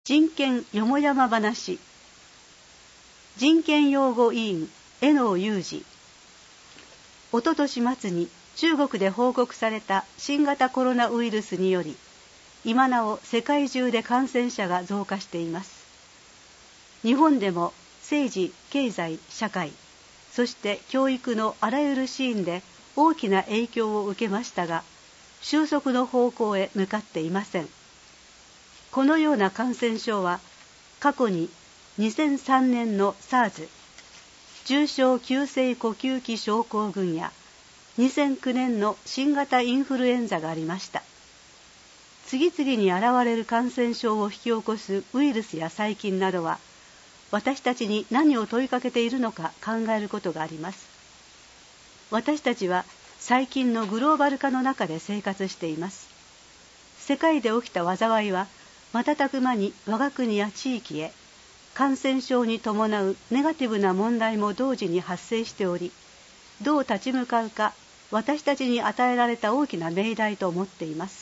人権よもやま話。人権擁護委員江野裕二。おととし末に中国で報告された新型コロナウイルスにより、今なお世界中で感染者が増加しています。日本でも政治、経済、社会、そして教育のあらゆるシーンで大きな影響を受けましたが、収束の方向へ向かっていません。このような感染症は過去に2003年の SARS、重症急性呼吸器症候群や2009年の新型インフルエンザがありました。次々に現れる感染症を引き起こすウイルスや細菌などは、私たちに何を問いかけているのか考えることがあります。私たちは最近のグローバル化の中で生活しています。世界で起きた災いは瞬く間に我が国や地域へ感染症に伴うネガティブな問題も同時に発生しており、どう立ち向かうか私たちに与えられた大きな命題と思っています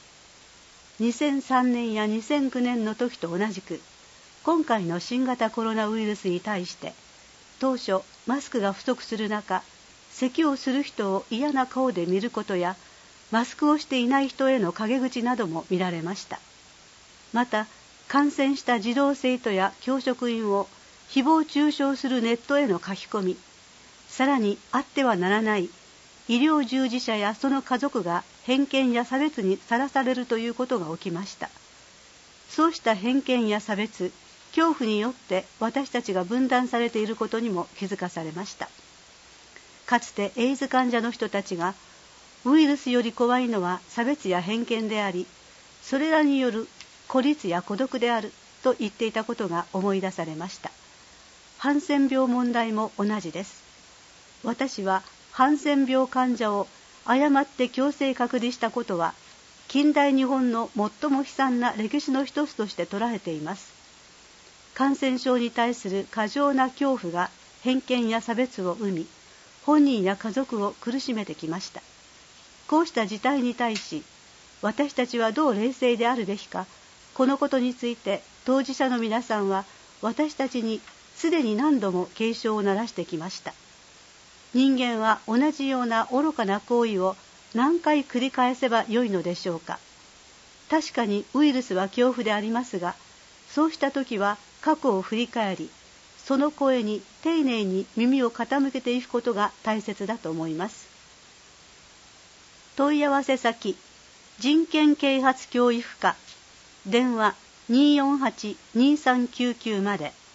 。2003年や2009年の時と同じく、今回の新型コロナウイルスに対して、当初マスクが不足する中、咳をする人を嫌な顔で見ることや、マスクをしていない人への陰口なども見られました。また、感染した児童生徒や教職員を誹謗中傷するネットへの書き込み、さらにあってはならない医療従事者やその家族が偏見や差別にさらされるということが起きました。そうした偏見や差別、恐怖によって私たちが分断されていることにも気づかされました。かつてエイズ患者の人たちが、ウイルスより怖いのは差別や偏見であり、それらによる孤立や孤独であると言っていたことが思い出されました。ハンセン病問題も同じです。私はハンセン病患者を誤って強制隔離したことは、近代日本の最も悲惨な歴史の一つとして捉えています。感染症に対する過剰な恐怖が偏見や差別を生み、本人や家族を苦しめてきました。こうした事態に対し、私たちはどう冷静であるべきか、このことについて当事者の皆さんは私たちにすでに何度も警鐘を鳴らしてきました。人間は同じような愚かな行為を何回繰り返せばよいのでしょうか。確かにウイルスは恐怖でありますが、そうした時は過去を振り返り、その声に丁寧に耳を傾けていくことが大切だと思います。問い合わせ先、人権啓発教育課、電話248-2399まで。